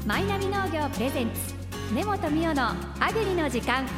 マイナビ農業プレゼンツ根本美代のアグリの時間。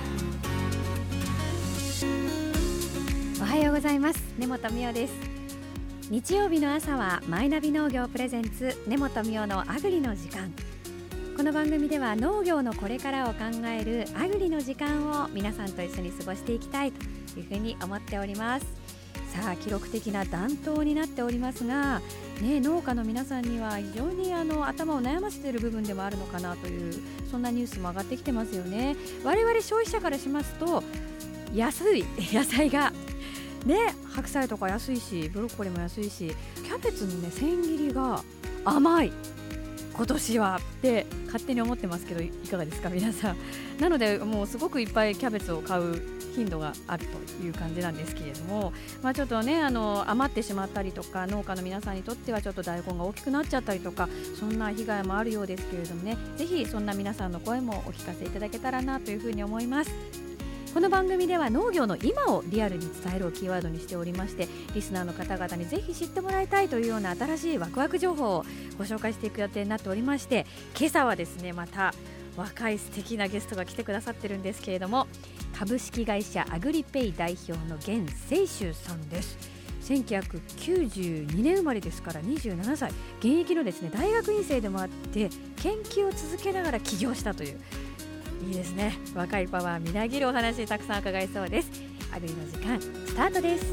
おはようございます。根本美代です。日曜日の朝はマイナビ農業プレゼンツ根本美代のアグリの時間。この番組では農業のこれからを考えるアグリの時間を皆さんと一緒に過ごしていきたいというふうに思っております。さあ、記録的な暖冬になっておりますが、農家の皆さんには非常に頭を悩ませている部分でもあるのかなという、そんなニュースも上がってきてますよね。我々消費者からしますと安い野菜が白菜とか安いし、ブロッコリーも安いし、キャベツの千切りが甘い今年はって勝手に思ってますけど、いかがですか皆さん。なのでもうすごくいっぱいキャベツを買う頻度があるという感じなんですけれども、ちょっと余ってしまったりとか、農家の皆さんにとってはちょっと大根が大きくなっちゃったりとか、そんな被害もあるようですけれどもね、ぜひそんな皆さんの声もお聞かせいただけたらなというふうに思います。この番組では農業の今をリアルに伝えるをキーワードにしておりまして、リスナーの方々にぜひ知ってもらいたいというような新しいワクワク情報をご紹介していく予定になっておりまして、今朝はですね、また若い素敵なゲストが来てくださってるんですけれども、株式会社アグリペイ代表の源清舟さんです。1992年生まれですから27歳、現役のですね大学院生でもあって、研究を続けながら起業したという、いいですね。若いパワーみなぎるお話たくさん伺いそうです。アグリの時間スタートです。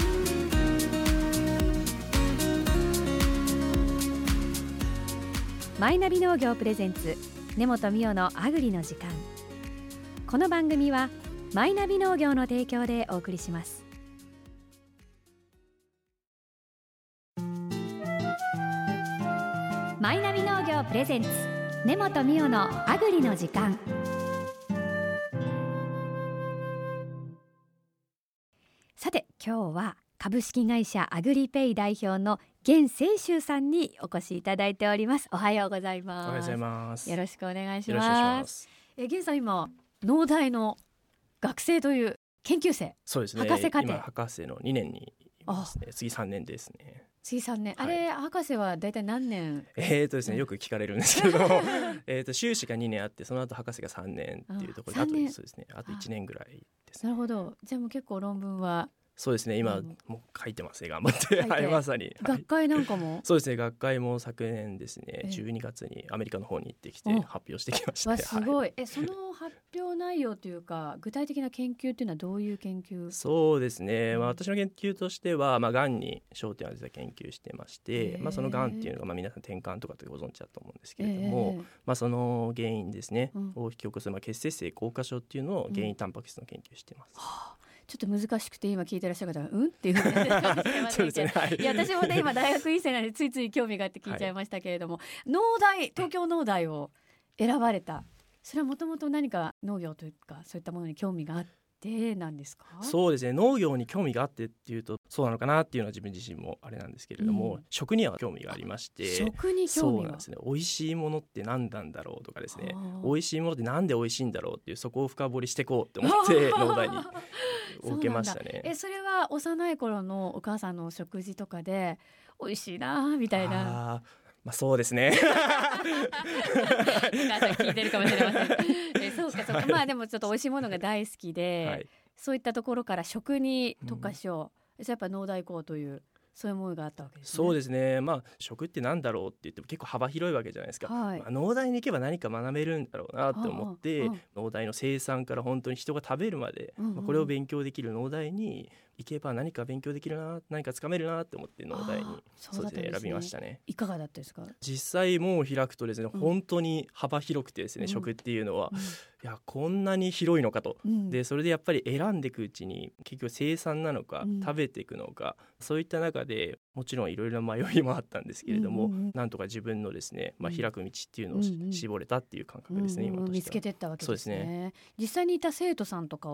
マイナビ農業プレゼンツ根本美代のアグリの時間。この番組はマイナビ農業の提供でお送りします。マイナビ農業プレゼンツ根本美代のアグリの時間。さて、今日は株式会社アグリペイ代表の源清舟さんにお越しいただいております。おはようございます。 おはようございます。 よろしくお願いします。 よろしくお願いします。 源さん、今農大の学生という研究生。 そうですね、 博士課程、 今博士の2年にいますね。次3年ですね。 次3年、 はい、 あれ博士はだいたい何年？ ですね、よく聞かれるんですけど修士が2年あって、その後博士が3年っていうところで、あとそうですね、あと1年ぐらいですね。 なるほど。じゃあもう結構論文は？ そうですね、今もう書いてますね、頑張ってはい、まさに、 学会なんかも？ そうですね、学会も昨年ですね、12月にアメリカの方に行ってきて発表してきました。 すごい、その発表内容というか、具体的な研究っていうのはどういう研究？ そうですね、私の研究としては、がんに焦点を当てた研究してまして、そのがんっていうのが、皆さん転換とかってご存知だと思うんですけれども、その原因ですね、を引き起こす、血清性硬化症っていうのを原因タンパク質の研究してます。 ちょっと難しくて今聞いてらっしゃる方はっていうふうにそうですね、はい、いや私もね今大学院生なのでついつい興味があって聞いちゃいましたけれども、東京農大を選ばれた、それはもともと何か農業というかそういったものに興味があってなんですか？ そうですね、農業に興味があってっていうとそうなのかなっていうのは自分自身もあれなんですけれども、食には興味がありまして。 食に興味が？ そうなんですね。美味しいものって何なんだろうとかですね、美味しいものってなんで美味しいんだろうっていう、そこを深掘りしていこうって思って農大に受けましたね。 それは幼い頃のお母さんの食事とかで美味しいなみたいな？ そうですねお母さん聞いてるかもしれませんそうかそうか、でもちょっと美味しいものが大好きで、はい、そういったところから食に特化しよう、やっぱ農大行こうというそういう思いがあったわけですね。 そうですね、食ってなんだろうって言っても結構幅広いわけじゃないですか、はい、農大に行けば何か学べるんだろうなって思って、農大の生産から本当に人が食べるまで、これを勉強できる農大に行けば何か勉強できるな、何かつかめるなって思って農大にそうですね、選びましたね。 いかがだったですか？実際もう開くとですね、本当に幅広くてですね、食っていうのは、いやこんなに広いのかと、でそれでやっぱり選んでいくうちに結局生産なのか、食べていくのか、そういった中でもちろんいろいろな迷いもあったんですけれども、なんとか自分のですね、開く道っていうのを絞れたっていう感覚ですね、今としては。 見つけていったわけですね。 そうですね。 実際にいた生徒さんとかは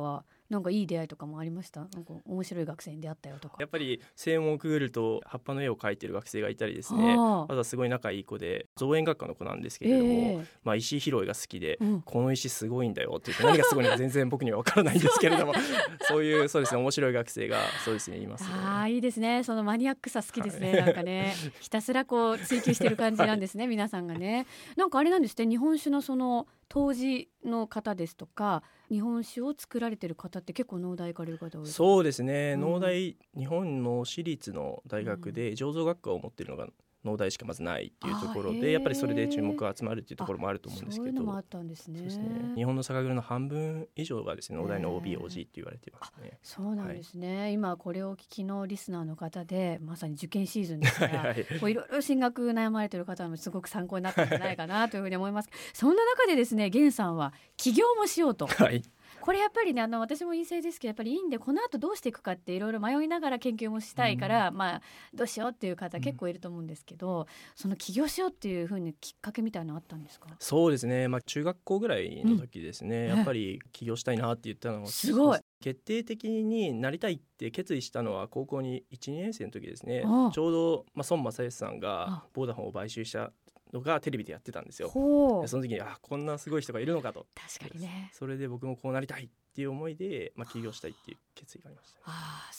なんかいい出会いとかもありました？なんか面白い学生に出会ったよとか。 やっぱり正門をくぐると葉っぱの絵を描いてる学生がいたりですね、あとはすごい仲いい子で造園学科の子なんですけれども、石拾いが好きで、この石すごいんだよって言って、何がすごいのか全然僕には分からないんですけれどもそうですね、面白い学生がそうですねいますね。 いいですね、そのマニアックさ好きですね、なんかねひたすらこう追求してる感じなんですね皆さんがね。なんかあれなんですね、日本酒のその杜氏の方ですとか日本酒を作られてる方って結構農大行かれる方多い？ そうですね、農大、日本の私立の大学で醸造学科を持っているのが農大しかまずないっていうところで、やっぱりそれで注目が集まるっていうところもあると思うんですけど、 そういうのもあったんですね。 そうですね、日本の酒蔵の半分以上がですね農大の OB、OG って言われていますね。 そうなんですね、今これをお聞きのリスナーの方でまさに受験シーズンですからいろいろ進学悩まれている方もすごく参考になったんじゃないかなというふうに思いますそんな中でですね、源さんは起業もしようと、これやっぱりね、私も院生ですけどやっぱりいいんで、この後どうしていくかっていろいろ迷いながら研究もしたいから、どうしようっていう方結構いると思うんですけど、その起業しようっていうふうにきっかけみたいなのあったんですか？ そうですね、中学校ぐらいの時ですね、やっぱり起業したいなって言ったのはすごい決定的になりたいって決意したのは高校に 1,2 年生の時ですね。ちょうど、孫正義さんがボーダフォンを買収したのがテレビでやってたんですよ。その時にこんなすごい人がいるのかと。 確かにね。 それで僕もこうなりたいっていう思いで、起業したいっていう決意がありました。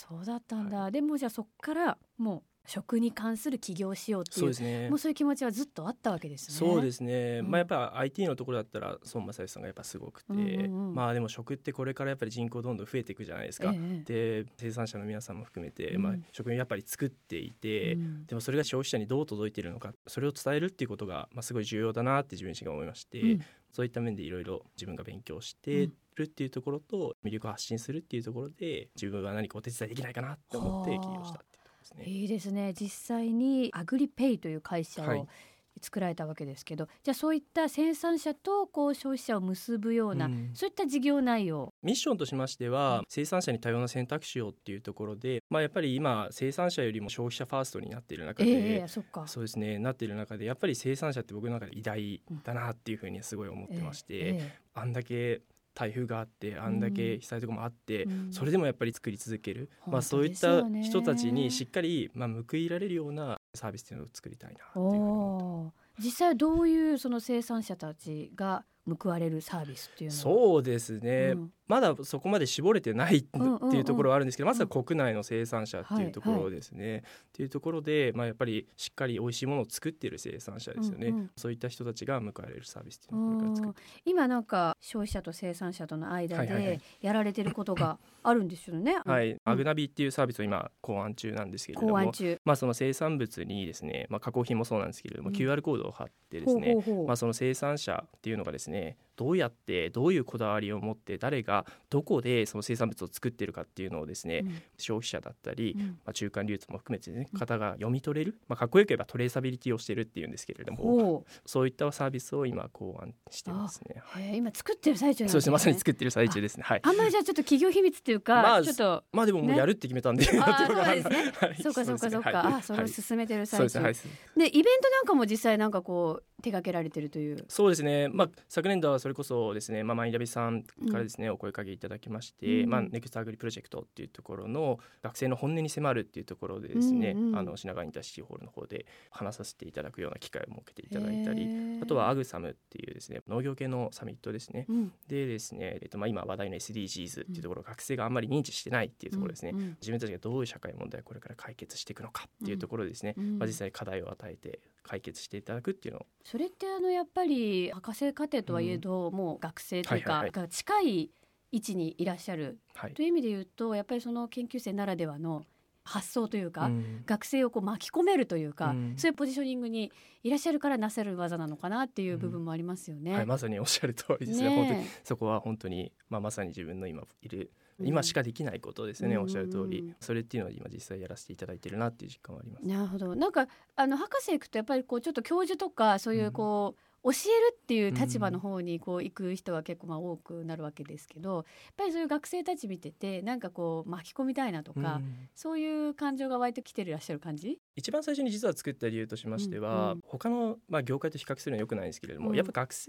そうだったんだ、でもじゃあそこからもう食に関する起業しようっていう、 そうですね、 もうそういう気持ちはずっとあったわけですね。 そうですね、やっぱ IT のところだったら孫正義さんがやっぱすごくて、でも食ってこれからやっぱり人口どんどん増えていくじゃないですか、で生産者の皆さんも含めて、食品やっぱり作っていて、でもそれが消費者にどう届いているのか、それを伝えるっていうことが、すごい重要だなって自分自身が思いまして、そういった面でいろいろ自分が勉強してるっていうところと、魅力を発信するっていうところで自分は何かお手伝いできないかなって思って起業したっていうところですね。 いいですね。実際にアグリペイという会社を作られたわけですけど、じゃあそういった生産者と消費者を結ぶような、そういった事業内容、 ミッションとしましては、生産者に多様な選択肢をっていうところで、やっぱり今生産者よりも消費者ファーストになっている中で、そうですね、なっている中でやっぱり生産者って僕の中で偉大だなっていうふうにすごい思ってまして、あんだけ台風があって、あんだけ被災とかもあって、それでもやっぱり作り続ける、そういった人たちにしっかり、報いられるようなサービスっていうのを作りたいなっていうふうに思って。 実際はどういうその生産者たちが報われるサービスっていうのは？ そうですね、まだそこまで絞れてないっていうところはあるんですけど、まずは国内の生産者っていうところですね、っていうところで、やっぱりしっかり美味しいものを作っている生産者ですよね、そういった人たちが報われるサービスっていうのをこれから作って今なんか消費者と生産者との間でやられてることがあるんですよね。 アグナビっていうサービスを今考案中なんですけれども、その生産物にですね、加工品もそうなんですけれども、QR コードを貼ってですね、その生産者っていうのがですね、どうやってどういうこだわりを持って誰がどこでその生産物を作っているかっていうのをですね、消費者だったり、中間流通も含めて、方が読み取れる、かっこよく言えばトレーサビリティをしているっていうんですけれども、そういったサービスを今考案してますね。 今作ってる最中なんですね。 そうですね、まさに作ってる最中ですね。 あんまりじゃあちょっと企業秘密っていうか、ちょっとでももうやるって決めたんで、 そうですね。そうか。それを進めてる最中で、イベントなんかも実際なんか手掛けられてるという。 そうですね、昨年度はそれこそですね、マイナビさんからですね、お声かけいただきまして、ネクストアグリプロジェクトっていうところの学生の本音に迫るっていうところでですね、品川インターシティホールの方で話させていただくような機会を設けていただいたり、あとはアグサムっていうですね、農業系のサミットですね、でですね、今話題の SDGs っていうところを学生があんまり認知してないっていうところですね、自分たちがどういう社会問題をこれから解決していくのかっていうところですね、実際課題を与えて解決していただくっていうのを。 それってやっぱり博士課程とはいえど、もう学生というか、が近い位置にいらっしゃる、という意味で言うと、やっぱりその研究生ならではの発想というか、学生を巻き込めるというか、そういうポジショニングにいらっしゃるからなせる技なのかなっていう部分もありますよね。 まさにおっしゃる通りですね。本当にそこは本当に、まさに自分の今しかできないことですね、おっしゃる通り。それっていうのは今実際やらせていただいてるなっていう実感はあります。 なるほど。なんか博士行くとやっぱりちょっと教授とかそういう教えるっていう立場の方に行く人は結構多くなるわけですけど、やっぱりそういう学生たち見ててなんか巻き込みたいなとか、そういう感情が湧いてきていらっしゃる感じ？ 一番最初に実は作った理由としましては、他の業界と比較するのは良くないんですけれども、やっぱ学生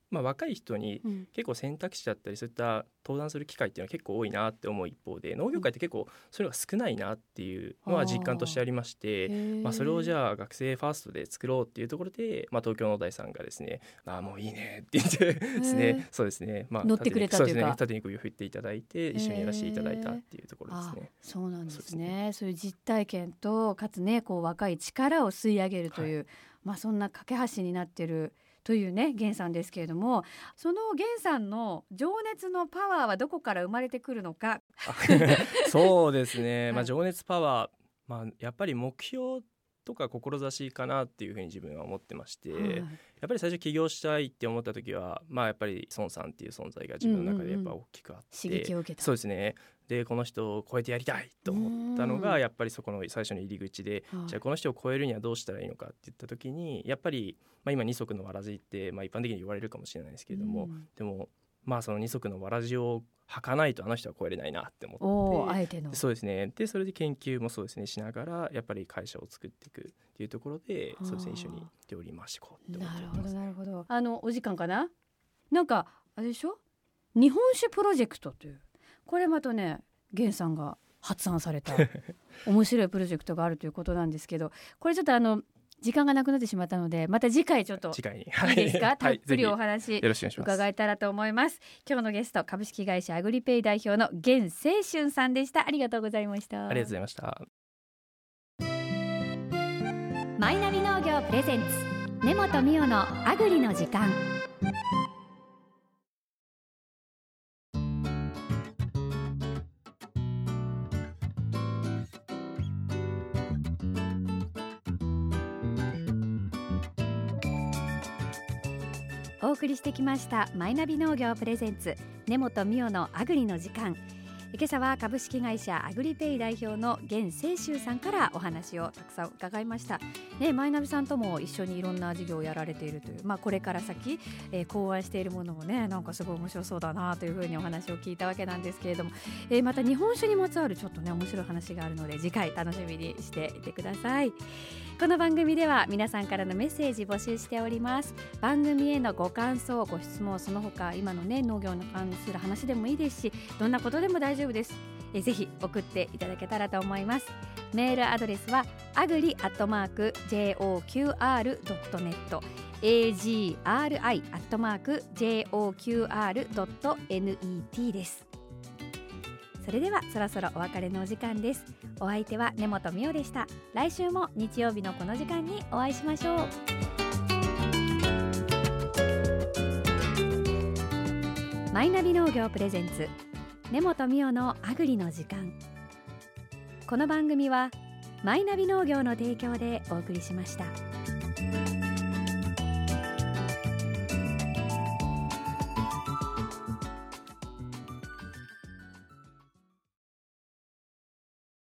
若い人に結構選択肢だったりそういった登壇する機会っていうのは結構多いなって思う一方で、農業界って結構それが少ないなっていうのは実感としてありまして、それをじゃあ学生ファーストで作ろうっていうところで、東京農大さんがですね、もういいねって言ってですね、そうですね、 乗ってくれたというか、 縦に首を振っていただいて一緒にやらせていただいたっていうところですね。 そうなんですね。そういう実体験とかつね、こう若い力を吸い上げるという、そんな架け橋になってるというね、源さんですけれども、その源さんの情熱のパワーはどこから生まれてくるのか。 そうですね、情熱パワー、やっぱり目標とか志かなっていうふうに自分は思ってまして、やっぱり最初起業したいって思った時は、やっぱり孫さんっていう存在が自分の中でやっぱ大きくあって、 刺激を受けた。 そうですね。でこの人を超えてやりたいと思ったのがやっぱりそこの最初の入り口で、じゃあこの人を超えるにはどうしたらいいのかって言った時に、やっぱり、今二足のわらじって一般的に言われるかもしれないですけれども、でもその二足のわらじを履かないとあの人は超えれないなって思って、 あえての。 そうですね。でそれで研究もそうですねしながらやっぱり会社を作っていくっていうところで、そうですね、一緒に料理回していこうって思ってます。 なるほど。お時間かな。なんかあれでしょ、日本酒プロジェクトという、これまたね源さんが発案された面白いプロジェクトがあるということなんですけど、これちょっと時間がなくなってしまったので、また次回ちょっといいですか、たっぷりお話伺えたらと思います。今日のゲスト、株式会社アグリペイ代表の源清俊さんでした。ありがとうございました。 ありがとうございました。 マイナビ農業プレゼンツ根本美代のアグリの時間。お送りしてきましたマイナビ農業プレゼンツ根本美代のアグリの時間。今朝は株式会社アグリペイ代表の源清秀さんからお話をたくさん伺いました、マイナビさんとも一緒にいろんな事業をやられているという、これから先、考案しているものもね、なんかすごい面白そうだなというふうにお話を聞いたわけなんですけれども、また日本酒にまつわるちょっとね面白い話があるので次回楽しみにしていてください。この番組では皆さんからのメッセージ募集しております。番組へのご感想ご質問、その他今のね農業に関する話でもいいですし、どんなことでも大丈夫です。ぜひ送っていただけたらと思います。メールアドレスはagri@joqr.net agri@joqr.net です。それではそろそろお別れのお時間です。お相手は根本美代でした。来週も日曜日のこの時間にお会いしましょう。マイナビ農業プレゼンツ根本美代のアグリの時間。この番組はマイナビ農業の提供でお送りしました。